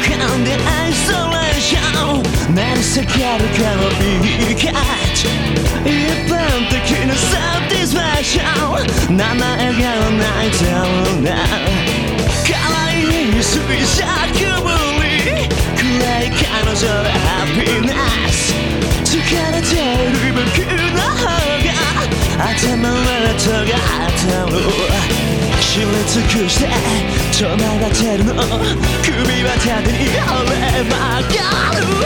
んでアイソレーション成り下がるかのいいキャッチ一般的なサティスファクション名前がないだろうな可愛い水尺ぶり暗い彼女のハピネス疲れている僕の方が頭は尖ってる知り尽くして唱えがってるの首は縦に折れ曲がる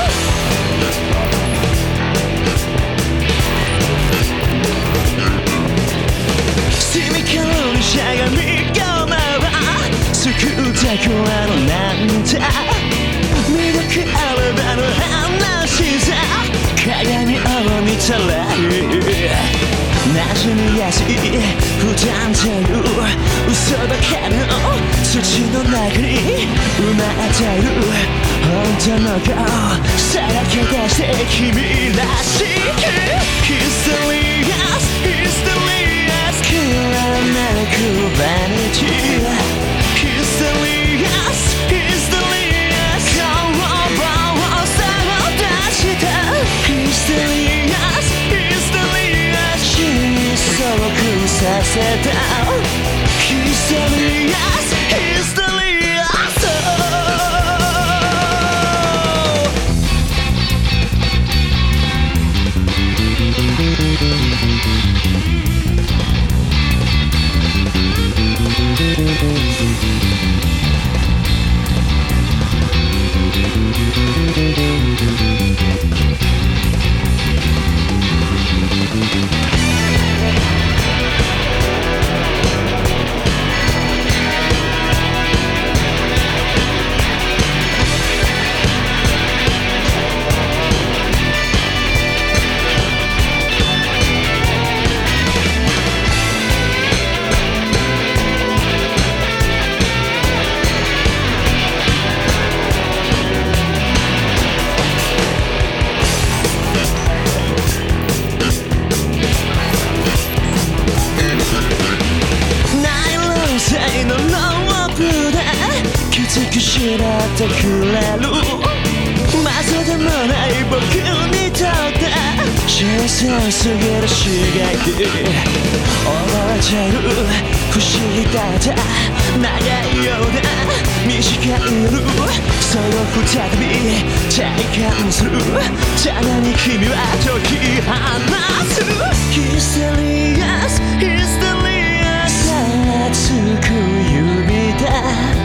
隅からにしゃがみ込めば救ってくれるなんて魅力あればの話さ鏡を見たら馴染みやすい普段という嘘ばかりの土の中に埋まっている本当の顔さらけ出して君らしく Hysterious Hysterious 嫌われくバニティ Hysterious Hysterious 顔をさら出した Hysterious Hysterious 死にそうくさせた Hysterious Hysterious知らってくれるまずでもない僕にとって新鮮すぎる刺激覚えちゃう不思議だった長いような短い夜それを再び体感するただに君は解き放つ Hysterious Hysterious さあつく指だ